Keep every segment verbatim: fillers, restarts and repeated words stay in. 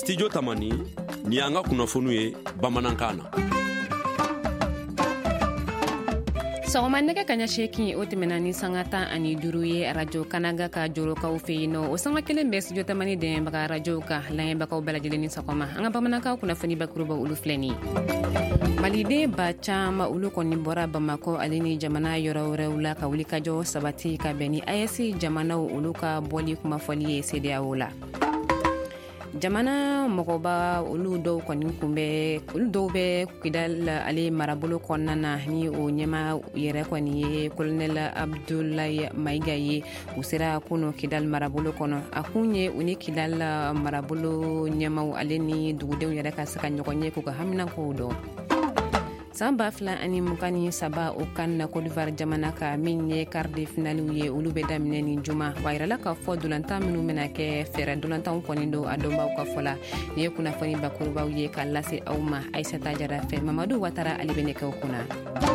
Studio Tamani ni an ka kunnafoniw ye bamanankan na. Sɔgɔma nɛgɛ kaɲa seegin o tɛmɛna ni sanga tan ani duuru ye radio Kanaga ka jorokaw fɛ yen nɔ. O sanga kelen bɛ Studio Tamani dɛmɛbaga radio ka lamɛnbagaw bɛɛ lajɛlen ni sɔgɔma. An ka bamanankan kunnafoni bakuruba olu filɛ nin ye. Maliden ba caman olu kɔni bɔra Bamako ale ni jamana yɔrɔ wɛrɛw la ka wuli kajɔ sabati ka bɛn ni A E S jamanaw olu ka bɔli kumafɔli ye C D A O la. Jamana mɔgɔba olu dɔw kɔni kun bɛ olu dɔw bɛ Kidal ale marabolo kɔnɔna na ni o ɲɛma yɛrɛ kɔni ye Colonel Abdoulaye Maïga ye. U sera kunu Kidal marabolo kɔnɔ. A kun ye u ni Kidal marabolo ɲɛmaw ale ni dugudenw yɛrɛ ka se ka ɲɔgɔn ye k'u ka haminankow dɔn. San ba fila ani mugan ni saba o kan na Côte d'Ivoire jamana ka min ye quart de finale ye olu bɛ daminɛ ni juma wa yirala k'a fɔ dolantan minnu bɛna kɛ fɛɛrɛ dolantanw kɔni don a dɔnbaw ka fɔ la ni ye kunnafoni bakurubaw ye k'a lase aw ma Aïssata Jara fɛ Mamadu Watara ale bɛ nɛgɛw kunna.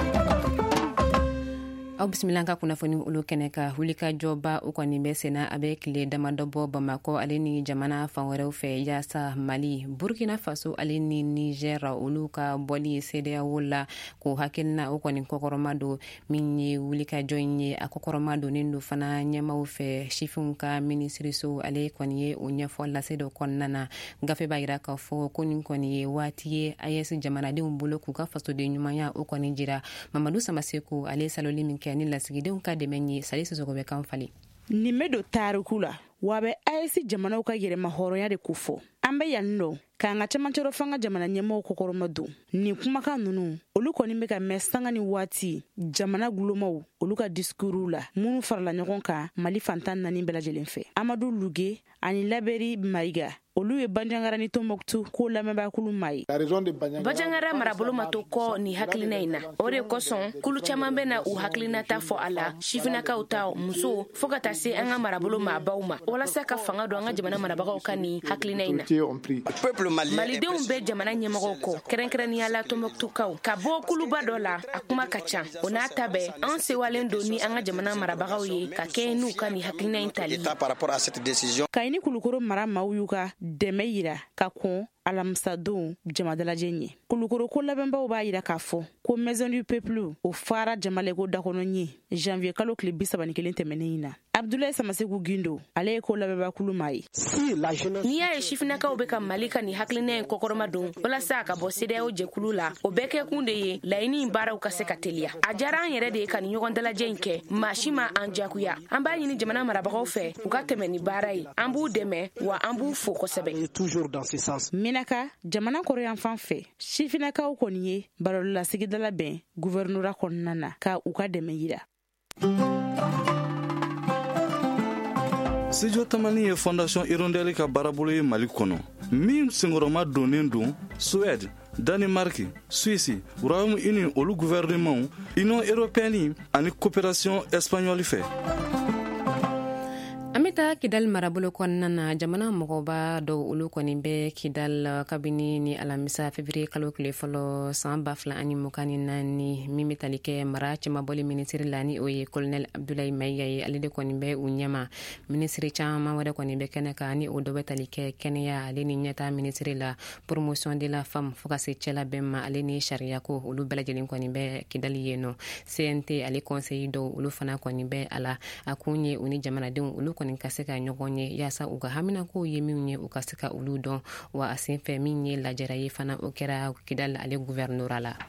Aw bisimila ka kunnafoni olu kɛnɛ ka wulikajɔba o kɔni bɛ senna a bɛ tile damadɔ bɔ Bamako ale ni jamana fan wɛrɛw fɛ yaasa Mali, Burkina Faso ale ni Niger olu ka bɔli C D A O la k'o hakilina o kɔni kɔkɔrɔma don min ye wulikajɔ in ye a kɔkɔrɔma donnen don fana ɲɛmaw fɛ sifinw ka minisiriso ale kɔni ye o ɲɛfɔ lase dɔ kɔnɔna na gafe b'a yira k'a fɔ ko nin kɔni ye waati ye A E S jamanadenw bolo k'u ka fasoden ɲumanya o kɔni jira. Mamadu Samaseko ale saloli min ni lasigidenw ka dɛmɛ ye Sali Sisoko bɛ kan fali. Nin bɛ don taariku la wa bɛ A E S jamanaw ka yɛrɛma hɔrɔnya de ko fɔ. An bɛ yan nɔ k'an ka camancɛrɔ fanga jamana ɲɛmɔgɔw kɔkɔrɔma don. Nin kumakan ninnu olu kɔni bɛ ka mɛn sanga ni waati jamana gulomaw olu ka discours la minnu farala ɲɔgɔn kan Mali fantan naani bɛɛ lajɛlen fɛ. Amadu Luge ani Laberi Maïga olu ye Banjangara ni Tombouctou ko lamɛnbakulu ma ye. Banjangara marabolo ma to kɔ ni hakilina in na. O de kosɔn kulu caman bɛ na u hakilina ta fɔ a la sifinakaw ta muso fo ka taa se an ka marabolo maabaw ma walasa ka fanga don an ka jamana marabagaw ka ni hakilina in na. Malidenw bɛ jamana ɲɛmɔgɔw kɔ kɛrɛnkɛrɛnnenya la Tombouctoukaw ka bɔ kuluba dɔ la a kuma ka ca o n'a ta bɛɛ an sewalen don ni an ka jamana marabagaw ye ka kɛ n'u ka ni hakilina in tali. Ka ini Kulukoro mara maaw y'u ka dɛmɛ yira ka kɔn alamisadon jamadalajɛ ye. Kulukoro ko labɛnbaw b'a yira k'a fɔ ko Maison du Peuple o fara jamaleko dakɔnɔ ye janvier kalo tile bi saba ni kelen tɛmɛnen in na. Abdoulaye Samaseko Gindo ale ye ko labɛnbakulu ma ye. N'i y'a ye sifinakaw bɛ ka Mali ka ni hakilina in kɔkɔrɔma don walasa ka bɔ C D A O jɛkulu la o bɛɛ kɛ kun de ye laɲini in baaraw ka se ka teliya. A diyara an yɛrɛ de ye ka ni ɲɔgɔn dalajɛ in kɛ maa si ma an diyagoya. An b'a ɲini jamana marabagaw fɛ u ka tɛmɛ ni baara ye an b'u dɛmɛ wa an b'u fo kosɛbɛ. Minaka jamana kɔrɔyan fan fɛ sifinakaw kɔni ye barolasigida labɛn gouvernorat kɔnɔna na ka u ka dɛmɛ yira. Studio Tamani ye Fondation Hirondelle ka baarabolo ye Mali kɔnɔ min senkɔrɔma donnen don Suède, Danemark, Suisse, Royaume-Uni olu gouvernement, Union européenne ani coopération espagnole fɛ. Amita Kidal marabolo kɔnɔna na jamana mɔgɔba dɔw olu kɔni bɛ Kidal kabini ni alamisa février kalo tile fɔlɔ san ba fila ani mugan ni naani min bɛ tali kɛ mara cɛmabɔli minisiri la ni o ye Colonel Abdoulaye Maïga ye ale de kɔni bɛ u ɲɛma. Minisiri caman wɛrɛ kɔni bɛ kɛnɛ kan ni o dɔ bɛ tali kɛ kɛnɛya ale ni ɲɛta minisiri la promotion de la femme fo ka se cɛlabɛn ma ale ni sariya ko olu bɛɛ lajɛlen kɔni bɛ Kidal yen nɔ. C N T ale conseil dɔw olu fana kɔni bɛ a la a kun ye u ni jamanadenw olu kɔni ka se ka ɲɔgɔn ye yaasa u ka haminakow ye min ye u ka se ka olu dɔn wa a senfɛ min ye lajɛra ye fana o kɛra Kidal ale gouvernorat la.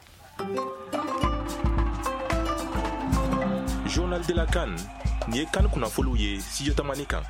Journal de la CAN ni ye CAN kunnafoniw ye Studio Tamani kan.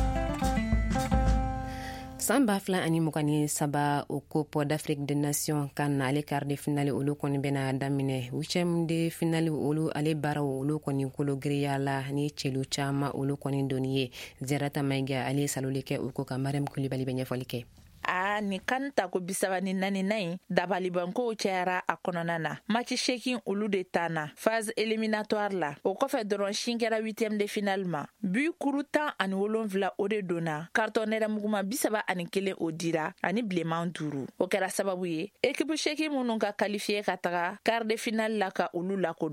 San ba fila ani mugan ni saba o Coupe d'Afrique des Nations kan ale quart de finale olu kɔni bɛna daminɛ huitième de finale olu ale baaraw olu kɔni kolo giriya la ni cɛlu caman olu kɔni doni ye. Zerata Maïga ale saloli kɛ u ko ka Mariam Kulibali bɛ ɲɛfɔli kɛ. a ni kan ta ko bisaba ni nani nayi dabalibankow cayara a kɔnɔna na. Match seegin olu de tana phase éliminatoire la. O kɔfɛ dɔrɔn sin kɛra huitième de finale ma. But kuru tan ani wolonwula o de donna. Carton nɛrɛmuguma bisaba ani kelen o dira ani bileman duuru. O kɛra sababu ye équipe seegin minnu ka qualifié ka taga quart de finale la ka olu lakodɔn.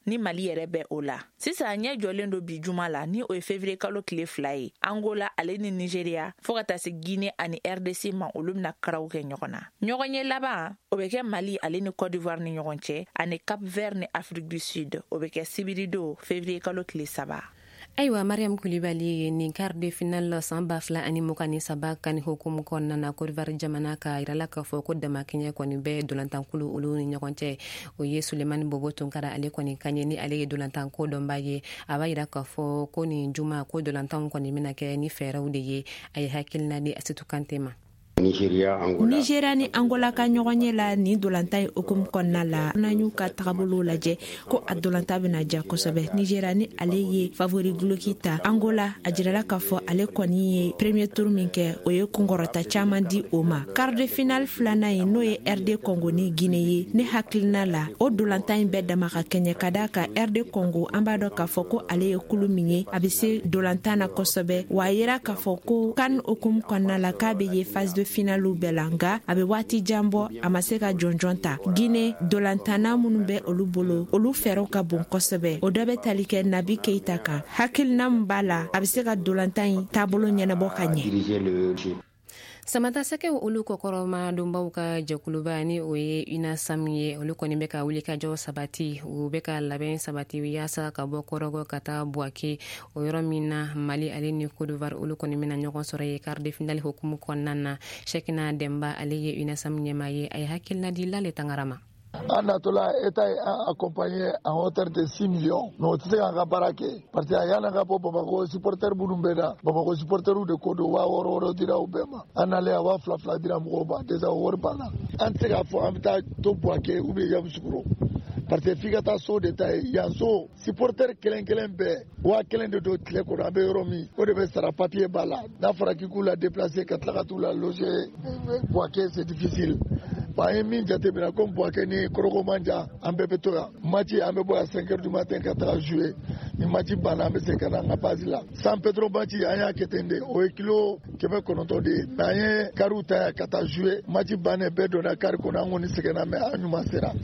ni Mali yɛrɛ bɛ o la. Sisan ɲɛ jɔlen do bi juma la ni o ye février kalo tile fila ye. Angola ale ni Nigeria fo ka taa se Guinée ani R D C ma olu bɛna karaw kɛ ɲɔgɔn na. Ɲɔgɔn ye laban o bɛ kɛ Mali ale ni Côte d'Ivoire ni ɲɔgɔn cɛ ani Cap Vert ni Afrique du Sud o bɛ kɛ sibirido février kalo tile saba. Ayiwa Mariam Kulibali ni quart de finale san ba fila ani mugan ni saba kan hukumu kɔnɔna na Côte d'Ivoire jamana ka yirala k'a fɔ ko damakɛɲɛ kɔni bɛ dolantankulu olu ni ɲɔgɔn cɛ. O ye Sulemani Bobo Tunkara ale kɔni ka ɲɛ ni ale ye dolantanko dɔnba ye. A b'a yira k'a fɔ ko ni juma ko dolantanw kɔni bɛna kɛ ni fɛɛrɛw de ye. A ye hakilina di Asitu Kante ma. Nigeria, Angola. Nigeria ni Angola ka ɲɔgɔn ye la ni dolanta ye hukumu kɔnɔna la n'an y'u ka tagabolo lajɛ ko a dolanta bɛna ja kosɛbɛ. Nigeria ni ale ye favori gloki ta. Angola a jirala k'a fɔ ale kɔni ye premier tour min kɛ o ye kunkɔrɔta caman di o ma. Quart de finale filanan ye n'o ye R D Congo ni Guinée ye ne hakilina la o dolanta in bɛɛ dama ka kɛɲɛ ka d'a ka R D Congo an b'a dɔn k'a fɔ ko ale ye kulu min ye a bɛ se dolanta na kosɛbɛ wa a yira k'a fɔ ko CAN hukumu kɔnɔna la k'a bɛ ye phase de finalu bɛɛ la nka a bɛ waati jan bɔ a ma se ka jɔnjɔn ta. Guinée dolantana minnu bɛ olu bolo olu fɛɛrɛw ka bon kosɛbɛ o dɔ bɛ tali kɛ Nabi Keita kan. Hakilina min b'a la a bɛ se ka dolanta in taabolo ɲɛnabɔ ka ɲɛ. Samata sɛkɛw olu kɔkɔrɔma donbaw ka jɛkuluba ni o ye ina sam ye olu kɔni bɛ ka wuli ka jɔ sabati u bɛ ka labɛn sabati yaasa ka bɔ kɔrɔgɔ ka taa Buake o yɔrɔ min na Mali ale ni Côte d'Ivoire olu kɔni bɛna ɲɔgɔn sɔrɔ ye quart de finale hukumu kɔnɔna na. Shekina Demba ale ye ina sam ɲɛma ye a ye hakilina di Lale Tangarama. An natola État est accompagné en hauteur de six millions. Mais on tise k'an ka baara kɛ parce que a y'an ka bɔ Bamako supporter minnu bɛ na Bamako supporteru de ko don waa wɔɔrɔ wɔɔrɔ dira u bɛɛ ma. An nalen a waa fila fila dira mɔgɔw ma déjà o wari banna. An tɛ se k'a fɔ an bɛ taa to Buake ou bien Yamoussoukro parce que f'i ka taa so de ta ye yan so supporter kelen kelen bɛɛ waa kelen de don tile kɔnɔ an bɛ yɔrɔ min o de bɛ sara papier b'a la n'a fɔra k'i k'u la déplacer ka tila ka t'u la loger Buake c'est difficile. Ba ye min jateminɛ comme Buake ni Korogo manja an bɛɛ bɛ to yan match an bɛ bɔ à cinq heures du matin ka taga jouer ni match banna an bɛ se ka na an ka base la San Pedro match an y'a kɛ ten de o ye kilo kɛmɛ kɔnɔntɔn de ye mais an ye kariw ta yan ka taa jouer match bannen bɛɛ donna kari kɔnɔ an kɔni sɛgɛnna mais an ɲuman sera.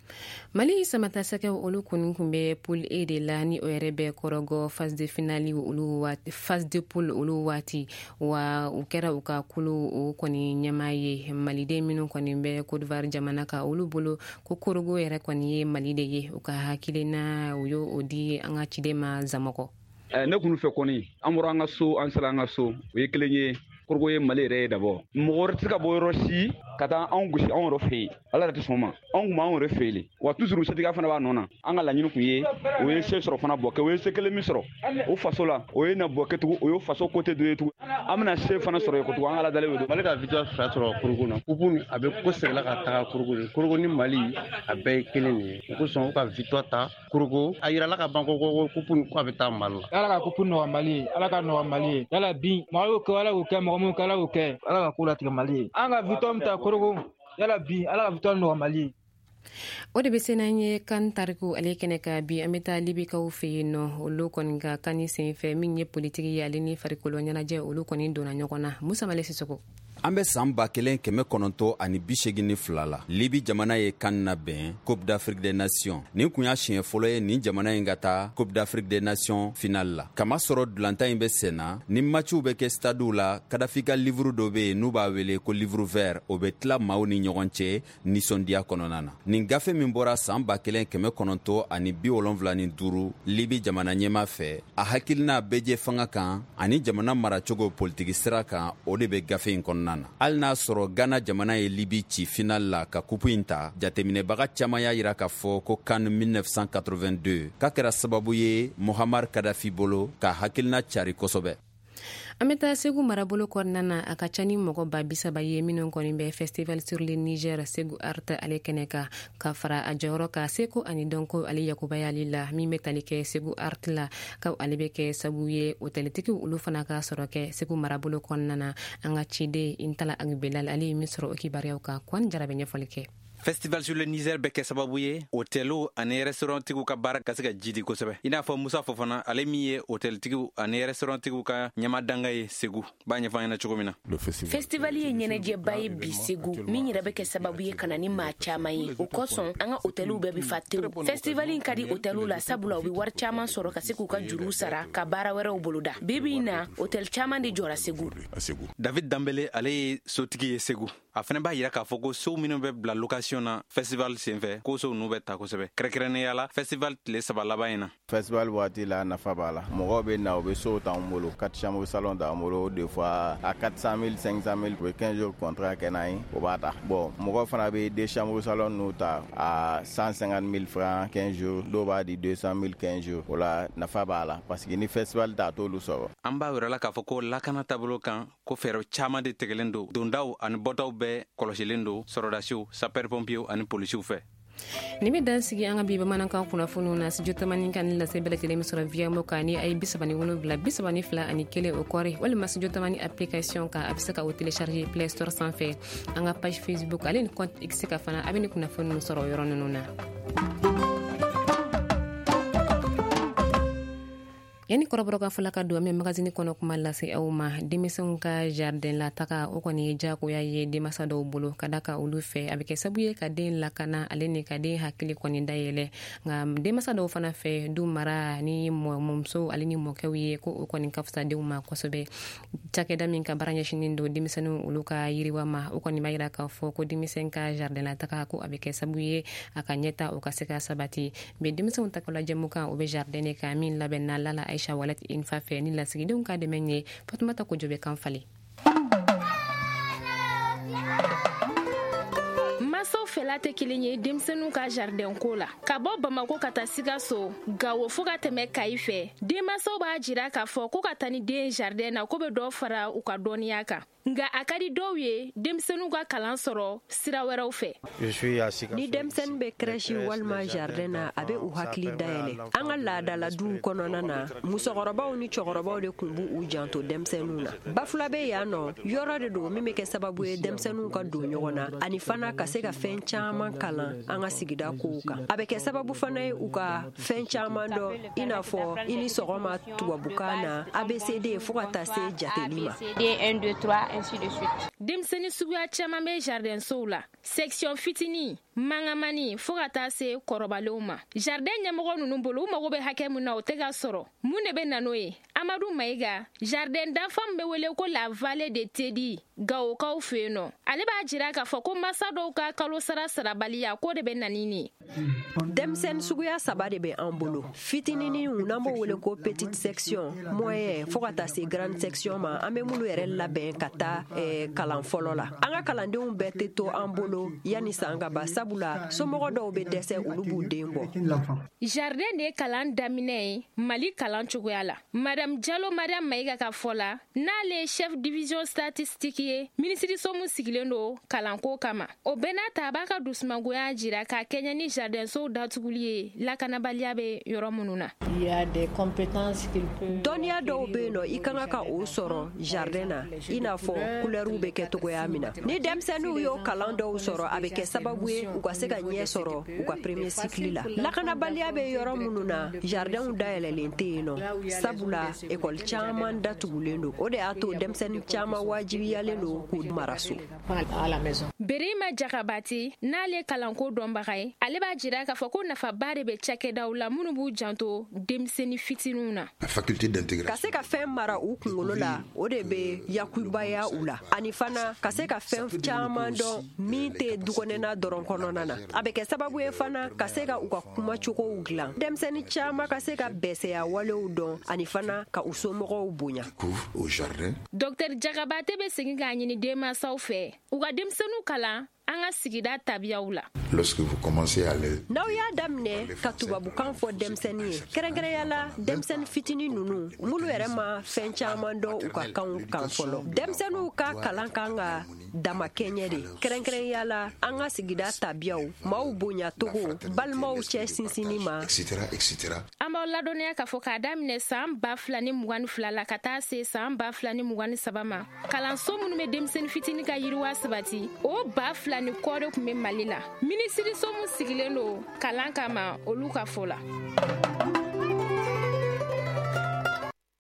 Mali samata sɛkɛw olu kɔni kun bɛ poule A de la ni o yɛrɛ bɛ kɔrɔgɔ phase de finale olu waati phase de poule olu waati wa u kɛra u ka kulu o kɔni ɲɛma ye Maliden minnu kɔni bɛ Côte d'Ivoire jamana ka olu bolo ko korogo yɛrɛ kɔni ye Mali de ye u ka hakilina u y'o o di an ka ciden ma Zamɔgɔ. Ne kun fɛ kɔni an bɔra an ka so an sera an ka so o ye kelen ye korogo ye Mali yɛrɛ ye d'abord mɔgɔ wɛrɛ tɛ se ka bɔ yɔrɔ si ka taa anw gosi anw yɛrɛ fɛ yen ala yɛrɛ tɛ sɔn ma anw kun b'anw yɛrɛ fɛ yen wa toujours setigiya fana b'a nɔ na an ka laɲini kun ye o ye se sɔrɔ fana Buake o ye se kelen min sɔrɔ o faso la o ye na Buake tugun o ye faso côté dɔ ye tugun an bɛna se fana sɔrɔ yen ko tugun an ka ala dalen don Mali ka victoire fila sɔrɔ korogo na kupu a bɛ ko sɛgɛla ka taga korogo de korogo ni Mali a bɛɛ ye kelen de ye o kosɔn u ka victoire ta korogo a yirala ka ban ko kupu ko a bɛ taa Mali la ala ka kupu nɔgɔ Mali ye ala ka nɔgɔ Mali ye yala bi mɔgɔ y'o kɛ ala y'o kɛ mɔgɔ minnu kɛ ala y'o kɛ ala ka ko latigɛ Mali ye an ka victoire min ta korogo yala bi ala ka victoire nɔgɔ Mali ye. O de bɛ se n'an ye kan tariku ale kɛnɛ ka bi an bɛ taa libikaw fɛ yen nɔ olu kɔni ka kan sen fɛ min ye politiki ye ale ni farikolo ɲɛnajɛ olu kɔni donna ɲɔgɔn na Musa Male Sisoko. An bɛ san ba kelen kɛmɛ kɔnɔntɔn ani bi segin ni fila la Libi jamana ye kan na bɛn Coupe d'Afrique des Nations nin kun y'a siɲɛ fɔlɔ ye nin jamana in ka taa Coupe d'Afrique des Nations finale la kama sɔrɔ dulanta in bɛ sen na ni matchw bɛ kɛ stadew la Kadafi ka livre dɔ bɛ yen n'u b'a wele ko livre vert o bɛ tila maaw ni ɲɔgɔn cɛ nisɔndiya kɔnɔna na nin gafe min bɔra san ba kelen kɛmɛ kɔnɔntɔn ani bi wolonwula ni duuru Libi jamana ɲɛma fɛ a hakilina bɛɛ jɛ fanga kan ani jamana maracogo politiki sira kan o de bɛ gafe in kɔnɔna na hali n'a sɔrɔ Ghana jamana ye Libi ci final la ka kupu in ta jateminɛbaga caman y'a yira k'a fɔ ko CAN mille neuf cent quatre-vingt-deux k'a kɛra sababu ye Muammar Kadafi bolo ka hakilina cari kosɛbɛ. An bɛ taa Segu marabolo kɔnɔna na a ka ca ni mɔgɔ ba bisaba ye minnu kɔni bɛ festival sur le Niger Segu Art ale kɛnɛ kan ka fara a jɔyɔrɔ ka seko ani dɔnko ale yakubayali la min bɛ tali kɛ Segu Art la ka ale bɛ kɛ sabu ye hôteltigi olu fana ka sɔrɔ kɛ Segu marabolo kɔnɔna na an ka ciden Intala Agbelal ale ye min sɔrɔ o kibaruyaw kan Kwan Jarabe ɲɛfɔli kɛ. Festival sur le Niger bɛ kɛ sababu ye hôtelu ani restauranttigiw ka baara ka se ka jidi kosɛbɛ. I n'a fɔ Musa Fofana ale min ye hôteltigiw ani restauranttigiw ka ɲɛmadanga ye Segu b'a ɲɛfɔ an ɲɛna cogo min na. Festival ye ɲɛnajɛba ye bi Segu min yɛrɛ bɛ kɛ sababu ye ka na ni maa caman ye. O kosɔn an ka hôteliw bɛɛ bi fa tewu. Festival in ka di hôteliw la sabula u bi wari caman sɔrɔ ka se k'u ka juruw sara ka baara wɛrɛw boloda. Bibi in na hôtel caman de jɔra Segu. David Dambele ale ye sotigi ye Segu. A fɛnɛ b'a yira k'a fɔ ko sow minnu bɛ bila location na festival senfɛ ko sow n'u bɛ ta kosɛbɛ. Kɛrɛnkɛrɛnnenya la festival tile saba laban in na. Festival waati la nafa b'a la. Mɔgɔw bɛ na u bɛ sow t'an bolo quatre chambres salon t'an bolo des fois à quatre cent mille cinq cent mille pour quinze jours contrat kɛ n'a ye o b'a ta. Bon mɔgɔw fana bɛ deux chambres salon n'u ta à cent cinquante mille francs quinze jours dɔw b'a di deux cent mille quinze jours o la nafa b'a la parce que ni festival t'a t'olu sɔrɔ. An b'a yira la k'a fɔ ko lakana taabolo kan ko fɛɛrɛ caman de tigɛlen don dondaw ani bɔtaw bɛɛ kɔlɔsilen don sɔrɔdasiw sapeur pompiers ani policiers fɛ. Ni bɛ dan sigi an ka bi bamanankan kunnafoniw na studio tamani kan lase bɛɛ lajɛlen sɔrɔ via mɔka ni ay bisa bani wolonwula bisa bani fila ani kelen o kɔri walima studio tamani application kan a bɛ se ka o télécharger Play Store sanfɛ an ka page Facebook ale ni compte X ka fana a bɛ ni kunnafoniw sɔrɔ yɔrɔ ninnu na. Yani kɔrɔbɔrɔ ka fɔla ka don an bɛ magazine kɔnɔ kuma lase aw ma denmisɛnw ka jardin la taga o kɔni ye jagoya ye denmasa dɔw bolo ka da ka olu fɛ a bɛ kɛ sabu ye ka den lakana ale ni ka den hakili kɔni dayɛlɛ nka denmasa dɔw fana fɛ du mara ni mɔmuso ale ni mɔkɛw ye ko o kɔni ka fisa denw ma kosɛbɛ cakɛda min ka baara ɲɛsinin don denmisɛnninw olu ka yiriwa ma o kɔni b'a yira k'a fɔ ko denmisɛn ka jardin la taga ko a bɛ kɛ sabu ye a ka ɲɛta o ka se ka sabati mɛ denmisɛnw ta kɔla jɛmukan o bɛ jardin de kan min labɛnna Lala Aisha Walet Infa fɛ ni lasigidenw ka dɛmɛ ye Fatumata Kojobe kan fale. Masaw fɛla tɛ kelen ye denmisɛnninw ka jardin ko la ka bɔ Bamako ka taa Sikaso Gawo fo ka tɛmɛ Kayi fɛ denmasaw b'a jira k'a fɔ ko ka taa ni den jardin na ko bɛ dɔ fara u ka dɔnniya kan nga a ka di dɔw ye denmisɛnninw ka kalan sɔrɔ sira wɛrɛw fɛ. Ni denmisɛnnin bɛ crèche walima jardin na a bɛ u hakili dayɛlɛ an ka laadala duw kɔnɔna na musokɔrɔbaw ni cɛkɔrɔbaw de kun b'u janto denmisɛnninw na bafula bɛ yan nɔ yɔrɔ de don min bɛ kɛ sababu ye denmisɛnninw ka don ɲɔgɔn na ani fana ka se ka fɛn caman kalan an ka sigida kow kan a bɛ kɛ sababu fana ye u ka fɛn caman dɔn i n'a fɔ i ni sɔgɔma tubabukan na A B C D fo ka taa se jateli ma. Denmisɛnnin suguya caman bɛ jardin sow la section fitini mangamani fo ka taa se kɔrɔbalenw ma jardin ɲɛmɔgɔ ninnu bolo u mago bɛ hakɛ min na o tɛ ka sɔrɔ mun de bɛ na n'o ye Amadu Mayiga jardin d'enfants bɛ wele ko la vallée de Tedi Gawokaw fɛ yen nɔ ale b'a jira k'a fɔ ko masa dɔw ka kalo sara sarabaliya ko de bɛ na ni nin denmisɛnnin suguya saba de bɛ an bolo fitininw n'an b'o wele ko petite section moyen fo ka taa se grande section ma an bɛ minnu yɛrɛ labɛn ka taa kalan fɔlɔ la an ka kalandenw bɛɛ tɛ to an bolo yanni san ka ban sabula somɔgɔ dɔw bɛ dɛsɛ olu b'u den bɔ. Jardin de ye kalan daminɛ ye Mali kalan cogoya la Madame Diallo Mariam Mayiga ka fɔ la n'ale ye chef division statistique ye minisiriso mun sigilen don kalanko kama o bɛɛ n'a ta a b'a ka dusumangoya jira k'a kɛɲɛ ni jardin sow datuguli ye lakanabaliya bɛ yɔrɔ minnu na. dɔnniya dɔw bɛ yen nɔ i kan ka o sɔrɔ jardin na i n'a fɔ couleurs bɛ kɛ cogoya min na ni denmisɛnninw y'o kalan dɔw sɔrɔ a bɛ kɛ sababu ye u ka se ka ɲɛ sɔrɔ u ka premier cycle la lakanabaliya bɛ yɔrɔ minnu na jardinw dayɛlɛlen tɛ yen nɔ sabula école caman datugulen don o de y'a to denmisɛnnin caman wajibiyalen don k'u mara so. Berima Jakabati n'ale kalanko dɔnbaga ye ale b'a jira k'a fɔ ko nafaba de bɛ cakɛdaw la minnu b'u janto denmisɛnnin fitininw na. Ka se ka fɛn mara u kunkolo la o de bɛ yakubaya u la ani fana ka se ka fɛn caman dɔn min tɛ dukɔnɔna dɔrɔn kɔnɔna na a bɛ kɛ sababu ye fana ka se ka u ka kumacogow dilan denmisɛnnin caman ka se ka bɛsɛya walew dɔn ani fana ka u somɔgɔw bonya. Docteur Jakabate bɛ segin k'a ɲini denmansaw fɛ u ka denmisɛnninw kalan an ka sigida tabiyaw la. N'aw y'a daminɛ ka tubabukan fɔ denmisɛnnin ye kɛrɛnkɛrɛnya la denmisɛnnin fitinin ninnu mulu yɛrɛ ma fɛn caman dɔn u ka kanw kan fɔlɔ denmisɛnninw ka kalan kan ka dama kɛɲɛ de kɛrɛnkɛrɛnya la an ka sigida tabiyaw maaw bonya togo balimaw cɛ sinsinni ma. A an b'aw ladɔnniya k'a fɔ k'a daminɛ saan ba fila ni mugan ni fila la ka taa se saan ba fila ni mugan ni saba ma kalanso minnu be denmisɛni fitini ka yiriwa sabati o ba fila ni kɔ de kun be mali la minisiriso min sigilen do kalan kama olu ka fɔ la